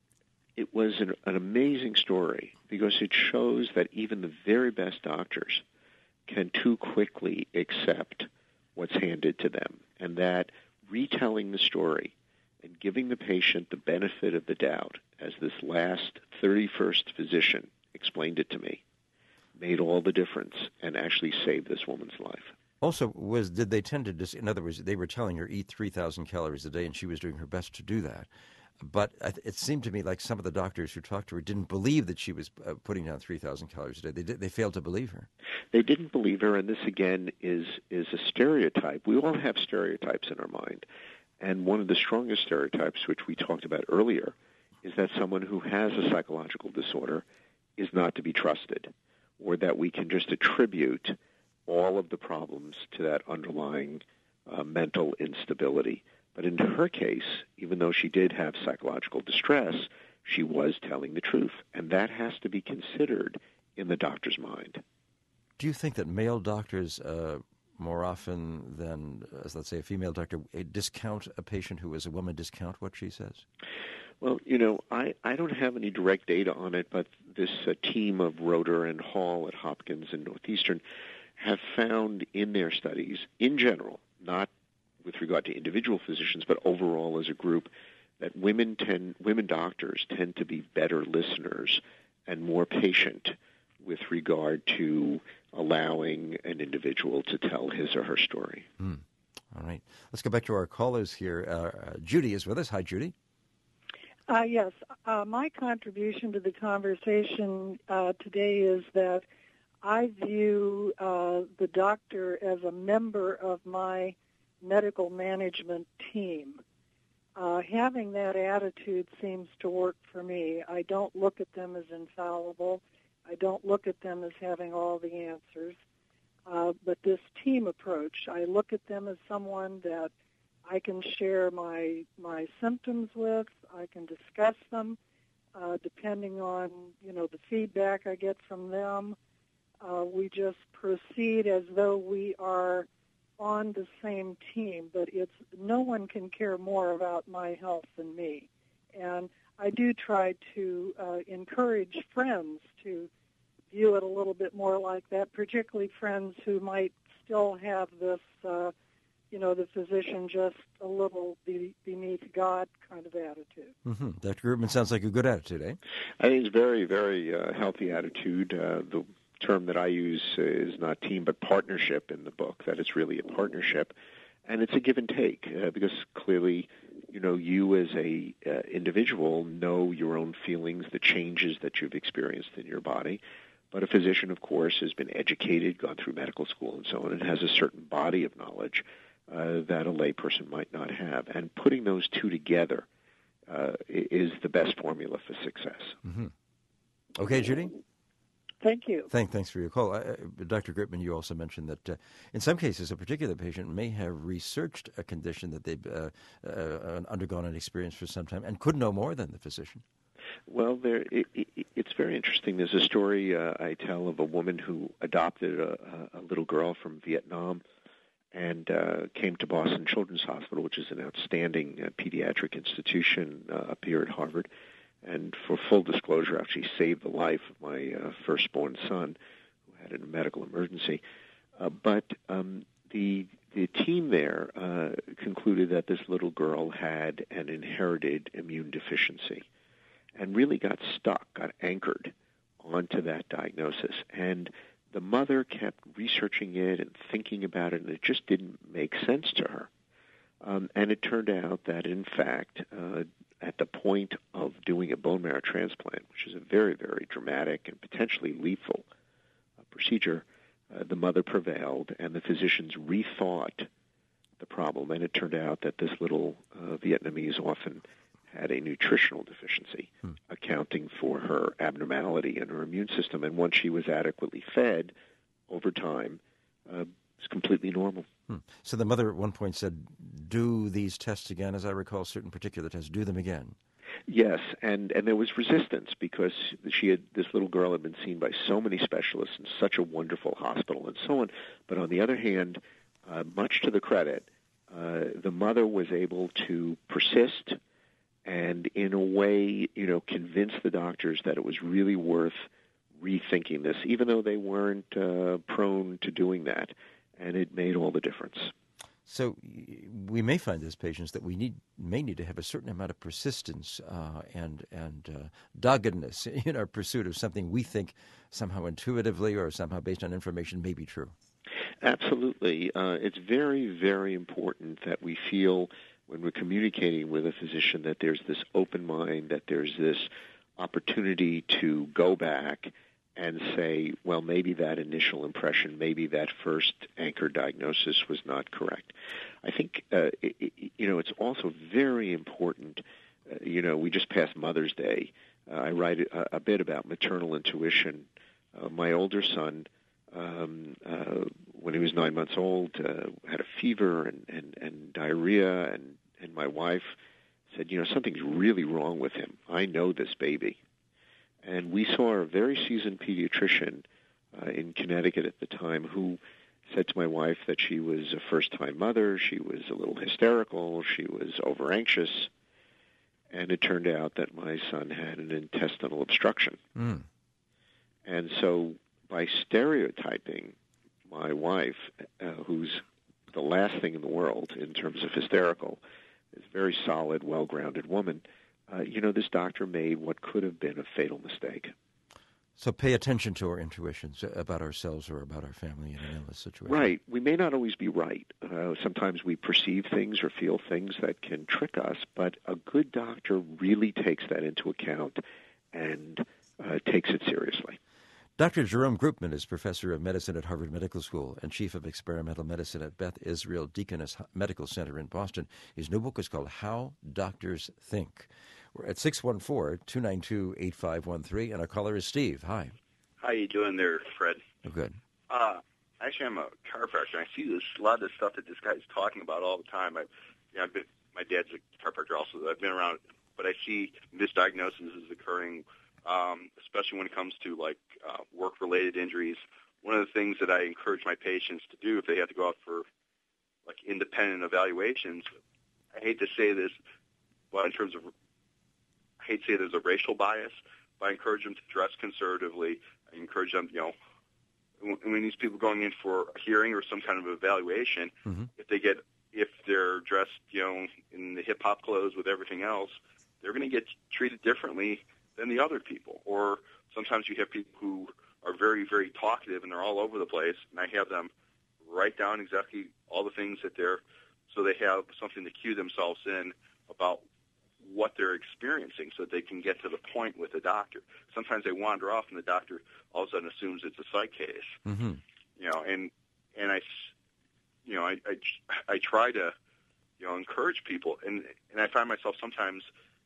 it was an, an amazing story because it shows that even the very best doctors can too quickly accept what's handed to them, and that retelling the story and giving the patient the benefit of the doubt, as this last thirty-first physician explained it to me, made all the difference and actually saved this woman's life. Also, was did they tend to, dis- in other words, they were telling her eat three thousand calories a day, and she was doing her best to do that. But it seemed to me like some of the doctors who talked to her didn't believe that she was uh, putting down three thousand calories a day. They did, they failed to believe her. They didn't believe her, and this, again, is is a stereotype. We all have stereotypes in our mind. And one of the strongest stereotypes, which we talked about earlier, is that someone who has a psychological disorder is not to be trusted, or that we can just attribute all of the problems to that underlying uh, mental instability. But in her case, even though she did have psychological distress, she was telling the truth, and that has to be considered in the doctor's mind. Do you think that male doctors, uh, more often than, as let's say, a female doctor, discount a patient who is a woman, discount what she says? Well, you know, I, I don't have any direct data on it, but this uh, team of Roeder and Hall at Hopkins and Northeastern have found in their studies, in general, not with regard to individual physicians, but overall as a group, that women tend, women doctors tend to be better listeners and more patient with regard to allowing an individual to tell his or her story. Mm. All right. Let's go back to our callers here. Uh, Judy is with us. Hi, Judy. Uh, yes. Uh, my contribution to the conversation uh, today is that I view uh, the doctor as a member of my medical management team. Uh, having that attitude seems to work for me. I don't look at them as infallible. I don't look at them as having all the answers. Uh, but this team approach, I look at them as someone that I can share my my symptoms with. I can discuss them, uh, depending on, you know, the feedback I get from them. Uh, we just proceed as though we are on the same team, but it's no one can care more about my health than me. And I do try to uh, encourage friends to view it a little bit more like that, particularly friends who might still have this, uh, you know, the physician just a little be- beneath God kind of attitude. Mm-hmm. Doctor Grutman, sounds like a good attitude, eh? I think it's a very, very uh, healthy attitude. Uh, the term that I use is not team but partnership in the book, that it's really a partnership. And it's a give and take uh, because clearly, you know, you as a uh, individual know your own feelings, the changes that you've experienced in your body. But a physician, of course, has been educated, gone through medical school and so on, and has a certain body of knowledge uh, that a layperson might not have. And putting those two together uh, is the best formula for success. Mm-hmm. Okay, Judy? Thank you. Thank, thanks for your call. Uh, Doctor Grutman, you also mentioned that uh, in some cases a particular patient may have researched a condition that they've uh, uh, undergone an experience for some time and could know more than the physician. Well, there, it, it, it's very interesting. There's a story uh, I tell of a woman who adopted a, a little girl from Vietnam and uh, came to Boston Children's Hospital, which is an outstanding uh, pediatric institution uh, up here at Harvard. And for full disclosure, actually saved the life of my uh, firstborn son, who had a medical emergency. Uh, but um, the the team there uh, concluded that this little girl had an inherited immune deficiency, and really got stuck, got anchored onto that diagnosis. And the mother kept researching it and thinking about it, and it just didn't make sense to her. Um, and it turned out that, in fact, uh, at the point of doing a bone marrow transplant, which is a very, very dramatic and potentially lethal uh, procedure, uh, the mother prevailed, and the physicians rethought the problem. And it turned out that this little uh, Vietnamese orphan had a nutritional deficiency, hmm. accounting for her abnormality in her immune system. And once she was adequately fed, over time, uh, it's completely normal. Hmm. So the mother at one point said, do these tests again, as I recall, certain particular tests, do them again. Yes, and, and there was resistance because she had this little girl had been seen by so many specialists in such a wonderful hospital and so on. But on the other hand, uh, much to the credit, uh, the mother was able to persist and in a way, you know, convince the doctors that it was really worth rethinking this, even though they weren't uh, prone to doing that. And it made all the difference. So we may find as patients that we need may need to have a certain amount of persistence uh, and and uh, doggedness in our pursuit of something we think somehow intuitively or somehow based on information may be true. Absolutely. Uh, it's very, very important that we feel when we're communicating with a physician that there's this open mind, that there's this opportunity to go back and say, well, maybe that initial impression, maybe that first anchor diagnosis was not correct. I think, uh, it, you know, it's also very important, uh, you know, we just passed Mother's Day. Uh, I write a, a bit about maternal intuition. Uh, my older son, um, uh, when he was nine months old, uh, had a fever and, and, and diarrhea, and, and my wife said, you know, something's really wrong with him. I know this baby. And we saw a very seasoned pediatrician uh, in Connecticut at the time who said to my wife that she was a first-time mother, she was a little hysterical, she was over-anxious, and it turned out that my son had an intestinal obstruction. Mm. And so by stereotyping my wife, uh, who's the last thing in the world in terms of hysterical, is a very solid, well-grounded woman, Uh, you know, this doctor made what could have been a fatal mistake. So pay attention to our intuitions about ourselves or about our family in an illness situation. Right. We may not always be right. Uh, sometimes we perceive things or feel things that can trick us, but a good doctor really takes that into account and uh, takes it seriously. Doctor Jerome Grutman is professor of medicine at Harvard Medical School and chief of experimental medicine at Beth Israel Deaconess Medical Center in Boston. His new book is called How Doctors Think. We're at six one four, two nine two, eight five one three, and our caller is Steve. Hi. How you doing there, Fred? Oh, good. Uh, actually, I'm a chiropractor, and I see this a lot of this stuff that this guy's talking about all the time. I, you know, I've been, my dad's a chiropractor also. I've been around, but I see misdiagnosis is occurring, um, especially when it comes to like uh, work-related injuries. One of the things that I encourage my patients to do if they have to go out for like independent evaluations, I hate to say this, but in terms of, I hate to say there's a racial bias, but I encourage them to dress conservatively. I encourage them, you know, when, when these people are going in for a hearing or some kind of evaluation, mm-hmm. if they get, if they're dressed, you know, in the hip hop clothes with everything else, they're going to get treated differently than the other people. Or sometimes you have people who are very, very talkative and they're all over the place, and I have them write down exactly all the things that they're, so they have something to cue themselves in about what they're experiencing so that they can get to the point with the doctor. Sometimes they wander off and the doctor all of a sudden assumes it's a psych case. Mm-hmm. You know, and and I, you know, I, I, I try to, you know, encourage people, and, and I find myself sometimes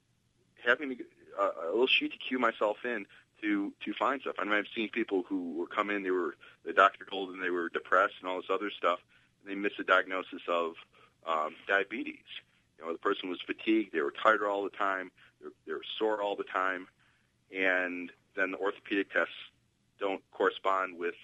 having a, a little sheet to cue myself in to, to find stuff. I mean, I've seen people who were come in, they were, the doctor told them they were depressed and all this other stuff, and they missed a diagnosis of um, diabetes. You know, the person was fatigued, they were tired all the time, they were, they were sore all the time, and then the orthopedic tests don't correspond with,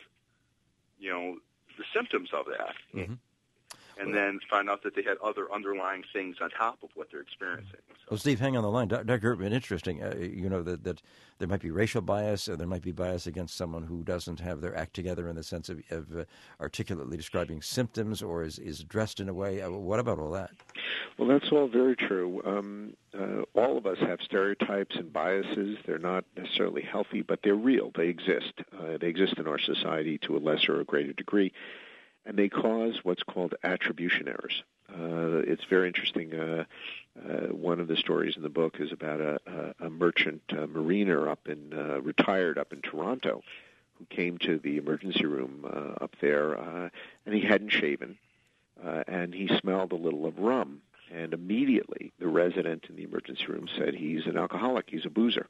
you know, the symptoms of that. Mm-hmm. And then find out that they had other underlying things on top of what they're experiencing. So. Well, Steve, hang on the line. Doctor Gertman, interesting. Uh, you know, that, that there might be racial bias, or there might be bias against someone who doesn't have their act together in the sense of, of uh, articulately describing symptoms or is, is dressed in a way. Uh, what about all that? Well, that's all very true. Um, uh, all of us have stereotypes and biases. They're not necessarily healthy, but they're real. They exist. Uh, they exist in our society to a lesser or greater degree. And they cause what's called attribution errors. Uh, it's very interesting. Uh, uh, one of the stories in the book is about a, a, a merchant uh, mariner up in uh, retired up in Toronto, who came to the emergency room uh, up there, uh, and he hadn't shaven, uh, and he smelled a little of rum. And immediately, the resident in the emergency room said he's an alcoholic, he's a boozer,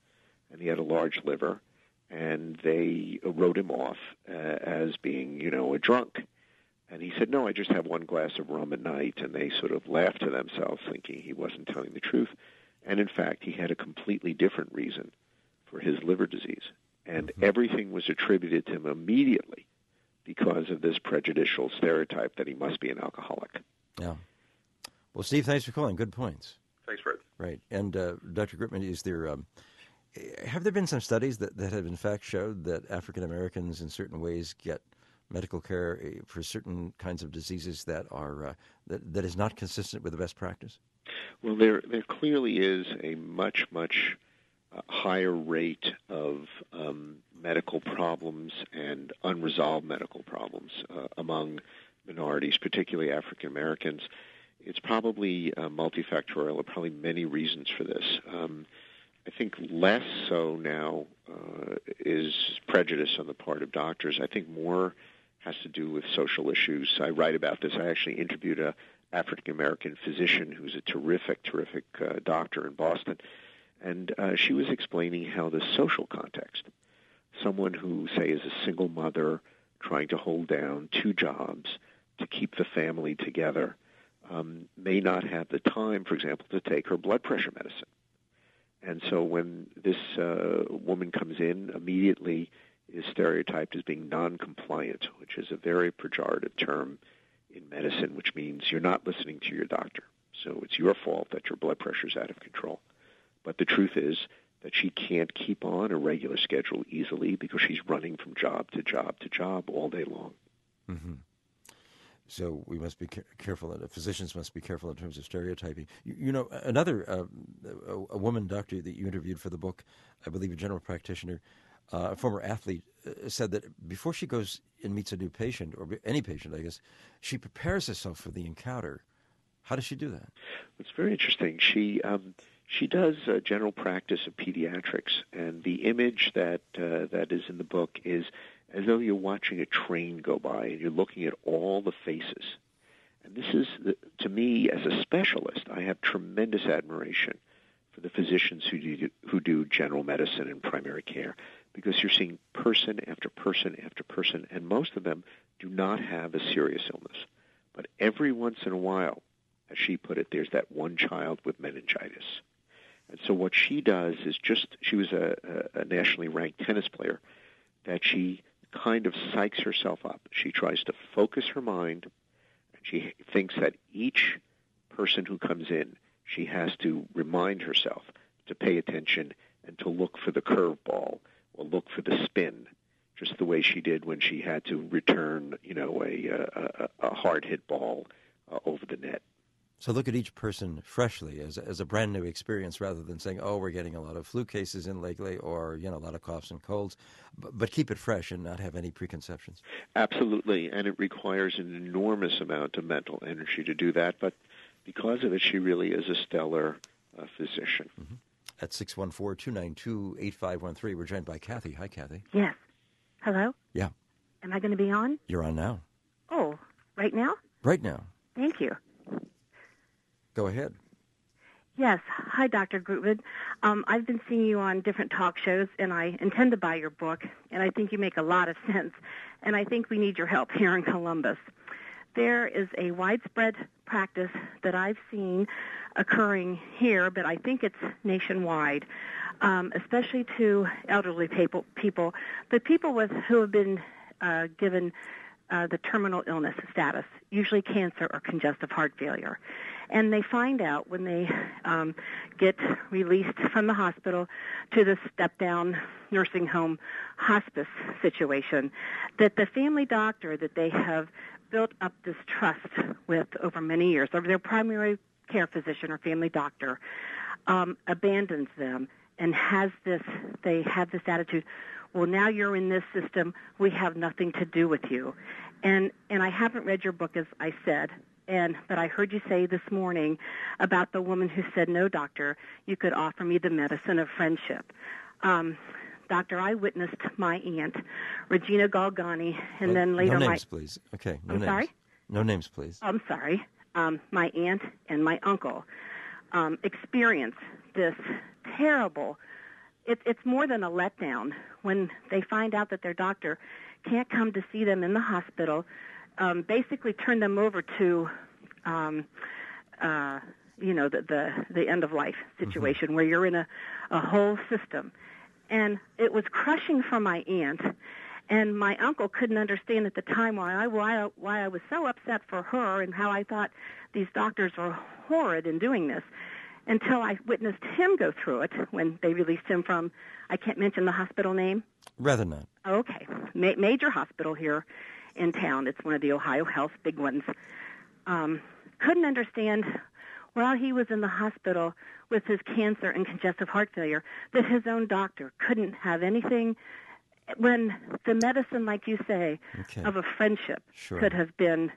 and he had a large liver. And they wrote him off uh, as being, you know, a drunk. And he said, no, I just have one glass of rum at night. And they sort of laughed to themselves, thinking he wasn't telling the truth. And in fact, he had a completely different reason for his liver disease. And mm-hmm. everything was attributed to him immediately because of this prejudicial stereotype that he must be an alcoholic. Yeah. Well, Steve, thanks for calling. Good points. Thanks, Fred. Right. And uh, Doctor Gertman, is there... Um, Have there been some studies that, that have in fact showed that African Americans in certain ways get medical care for certain kinds of diseases that are uh, that, that is not consistent with the best practice? Well, there there clearly is a much, much uh, higher rate of um, medical problems and unresolved medical problems uh, among minorities, particularly African Americans. It's probably uh, multifactorial. There are probably many reasons for this. Um, I think less so now uh, is prejudice on the part of doctors. I think more has to do with social issues. I write about this. I actually interviewed a African-American physician who's a terrific, terrific uh, doctor in Boston, and uh, she was explaining how the social context, someone who, say, is a single mother trying to hold down two jobs to keep the family together, um, may not have the time, for example, to take her blood pressure medicine. And so when this uh, woman comes in, immediately is stereotyped as being non-compliant, which is a very pejorative term in medicine, which means you're not listening to your doctor. So it's your fault that your blood pressure is out of control. But the truth is that she can't keep on a regular schedule easily because she's running from job to job to job all day long. Mm-hmm. So we must be ca- careful, and physicians must be careful in terms of stereotyping. You, you know, another, uh, a, a woman doctor that you interviewed for the book, I believe a general practitioner, uh, a former athlete, uh, said that before she goes and meets a new patient, or any patient, I guess, she prepares herself for the encounter. How does she do that? It's very interesting. She um, she does uh, general practice of pediatrics, and the image that uh, that is in the book is as though you're watching a train go by and you're looking at all the faces. And this is, the, to me, as a specialist, I have tremendous admiration for the physicians who do, who do general medicine and primary care, because you're seeing person after person after person, and most of them do not have a serious illness. But every once in a while, as she put it, there's that one child with meningitis. And so what she does is just, she was a, a, a nationally ranked tennis player, that she kind of psychs herself up. She tries to focus her mind, and she thinks that each person who comes in, she has to remind herself to pay attention and to look for the curveball or look for the spin, just the way she did when she had to return, you know, a, a, a hard-hit ball uh, over the net. So look at each person freshly as, as a brand new experience rather than saying, oh, we're getting a lot of flu cases in lately or, you know, a lot of coughs and colds. But, but keep it fresh and not have any preconceptions. Absolutely, and it requires an enormous amount of mental energy to do that. But because of it, she really is a stellar uh, physician. Mm-hmm. At six one four, two nine two, eight five one three, we're joined by Kathy. Hi, Kathy. Yes. Hello? Yeah. Am I going to be on? You're on now. Oh, right now? Right now. Thank you. Go ahead. Yes. Hi, Doctor Grutman. Um, I've been seeing you on different talk shows, and I intend to buy your book, and I think you make a lot of sense, and I think we need your help here in Columbus. There is a widespread practice that I've seen occurring here, but I think it's nationwide, um, especially to elderly people, people, but people with who have been uh, given uh, the terminal illness status, usually cancer or congestive heart failure. And they find out when they um, get released from the hospital to the step-down nursing home hospice situation that the family doctor that they have built up this trust with over many years, or their primary care physician or family doctor, um, abandons them and has this, they have this attitude, well, now you're in this system, we have nothing to do with you. And and I haven't read your book, as I said, and but I heard you say this morning about the woman who said, no, doctor, you could offer me the medicine of friendship. Um, Doctor, I witnessed my aunt, Regina Galgani, and well, then later no names, my... please. Okay, no I'm names. sorry? No names, please. I'm sorry. Um, my aunt and my uncle um, experience this terrible... It, it's more than a letdown when they find out that their doctor can't come to see them in the hospital, um, basically turn them over to, um, uh, you know, the, the, the end-of-life situation mm-hmm. where you're in a, a whole system. And it was crushing for my aunt, and my uncle couldn't understand at the time why I, why, I, why I was so upset for her and how I thought these doctors were horrid in doing this, until I witnessed him go through it when they released him from, I can't mention the hospital name. Rather not. Okay. Ma- major hospital here in town. It's one of the Ohio Health big ones. Um, couldn't understand while he was in the hospital with his cancer and congestive heart failure that his own doctor couldn't have anything when the medicine, like you say, okay. of a friendship sure. could have been...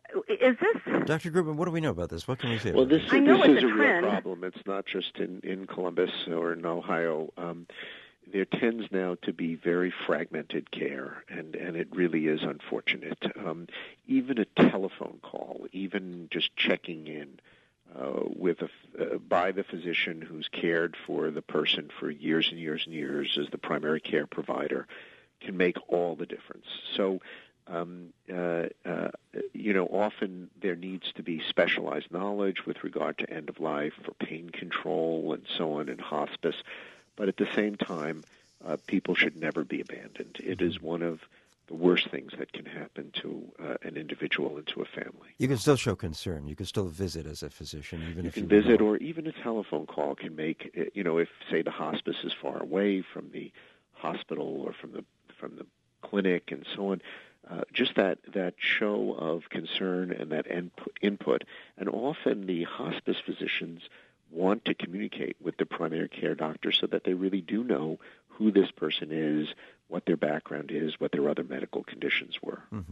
Is this... Doctor Grutman, what do we know about this? What can we say? Well, this, I know this it's is a a trend. real problem. It's not just in, in Columbus or in Ohio. Um, there tends now to be very fragmented care, and, and it really is unfortunate. Um, even a telephone call, even just checking in uh, with a, uh, by the physician who's cared for the person for years and years and years as the primary care provider can make all the difference. So, um, uh, uh, you know, often there needs to be specialized knowledge with regard to end of life for pain control and so on in hospice. But at the same time, uh, people should never be abandoned. It is one of the worst things that can happen to uh, an individual and to a family. You can still show concern. You can still visit as a physician, even you if can you visit, know. Or even a telephone call can make, you know, if, say, the hospice is far away from the hospital or from the from the clinic and so on, uh, just that, that show of concern and that input. And often the hospice physicians want to communicate with the primary care doctor so that they really do know who this person is, what their background is, what their other medical conditions were. Mm-hmm.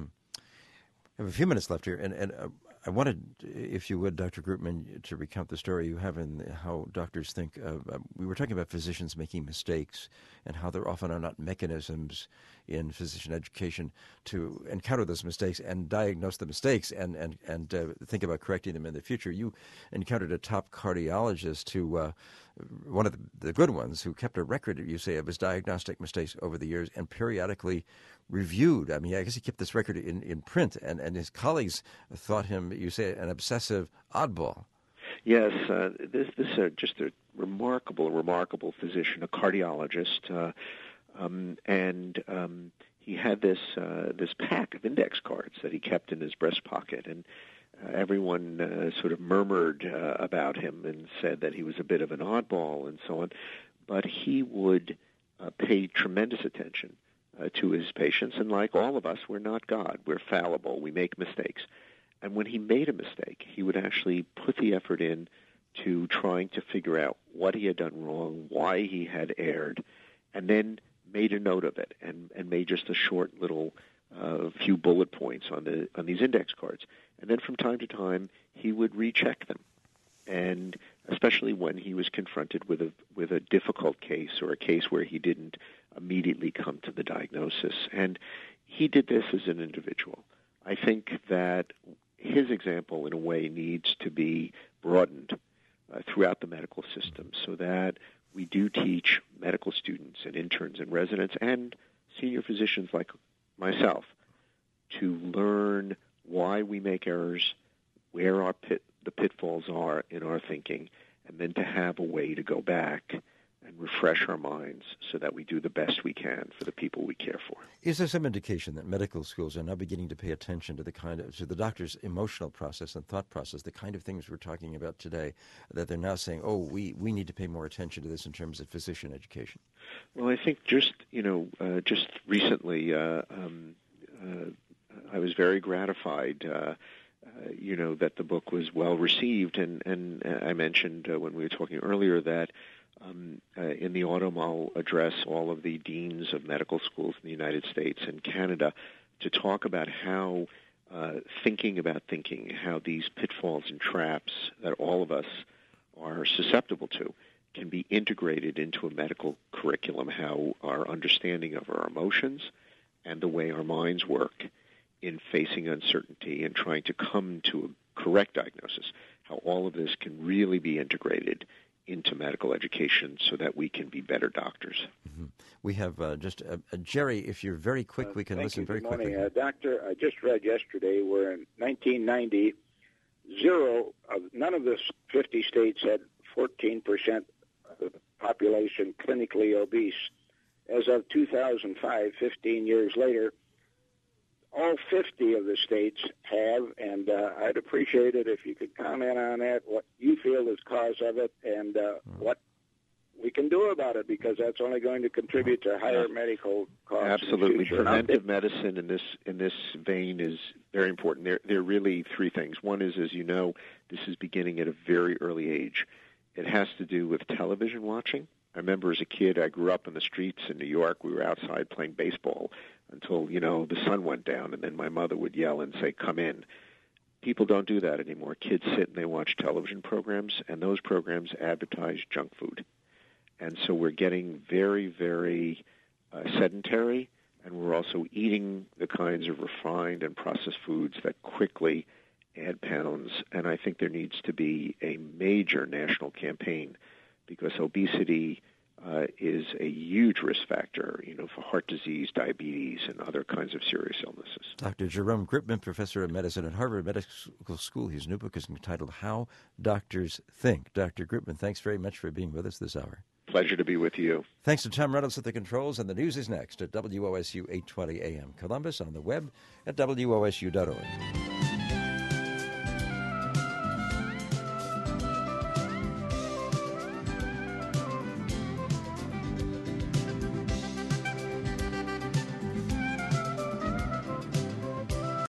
I have a few minutes left here, and, and uh, I wanted, if you would, Doctor Grutman, to recount the story you have in how doctors think. Uh, uh, we were talking about physicians making mistakes and how there often are not mechanisms in physician education to encounter those mistakes and diagnose the mistakes and, and, and uh, think about correcting them in the future. You encountered a top cardiologist who, uh, one of the, the good ones, who kept a record, you say, of his diagnostic mistakes over the years and periodically reviewed. I mean, I guess he kept this record in, in print, and, and his colleagues thought him, you say, an obsessive oddball. Yes, uh, this this is uh, just a remarkable, remarkable physician, a cardiologist, uh, um, and um, he had this uh, this pack of index cards that he kept in his breast pocket, and uh, everyone uh, sort of murmured uh, about him and said that he was a bit of an oddball and so on, but he would uh, pay tremendous attention uh, to his patients, and like all of us, we're not God. We're fallible. We make mistakes. And when he made a mistake, he would actually put the effort in to trying to figure out what he had done wrong, why he had erred, and then made a note of it and, and made just a short little uh, few bullet points on the on these index cards. And then from time to time, he would recheck them, and especially when he was confronted with a with a difficult case or a case where he didn't immediately come to the diagnosis. And he did this as an individual. I think that his example, in a way, needs to be broadened uh, throughout the medical system so that we do teach medical students and interns and residents and senior physicians like myself to learn why we make errors, where our pit, the pitfalls are in our thinking, and then to have a way to go back and refresh our minds so that we do the best we can for the people we care for. Is there some indication that medical schools are now beginning to pay attention to the kind of to the doctor's emotional process and thought process, the kind of things we're talking about today, that they're now saying, oh, we, we need to pay more attention to this in terms of physician education? Well, I think just, you know, uh, just recently uh, um, uh, I was very gratified uh, Uh, you know, that the book was well received, and, and I mentioned uh, when we were talking earlier that um, uh, in the autumn I'll address all of the deans of medical schools in the United States and Canada to talk about how uh, thinking about thinking, how these pitfalls and traps that all of us are susceptible to can be integrated into a medical curriculum, how our understanding of our emotions and the way our minds work in facing uncertainty and trying to come to a correct diagnosis, how all of this can really be integrated into medical education so that we can be better doctors. Mm-hmm. We have uh, just, uh, uh, Jerry, if you're very quick, we can uh, listen you. very Good morning. quickly. Uh, doctor, I just read yesterday where in nineteen ninety, zero, of, none of the fifty states had fourteen percent of the population clinically obese. As of two thousand five, fifteen years later, all fifty of the states have, and uh, I'd appreciate it if you could comment on that, what you feel is cause of it, and uh, mm. what we can do about it, because that's only going to contribute to higher medical costs. Absolutely. In the future. Preventive medicine in this in this vein is very important. There, there are really three things. One is, as you know, this is beginning at a very early age. It has to do with television watching. I remember as a kid, I grew up in the streets in New York. We were outside playing baseball until, you know, the sun went down, and then my mother would yell and say, come in. People don't do that anymore. Kids sit and they watch television programs, and those programs advertise junk food. And so we're getting very, very uh, sedentary, and we're also eating the kinds of refined and processed foods that quickly add pounds. And I think there needs to be a major national campaign, because obesity uh, is a huge risk factor, you know, for heart disease, diabetes, and other kinds of serious illnesses. Doctor Jerome Gripman, professor of medicine at Harvard Medical School. His new book is entitled How Doctors Think. Doctor Gripman, thanks very much for being with us this hour. Pleasure to be with you. Thanks to Tom Reynolds at the controls, and the news is next at W O S U eight twenty A M Columbus, on the web at W O S U dot org.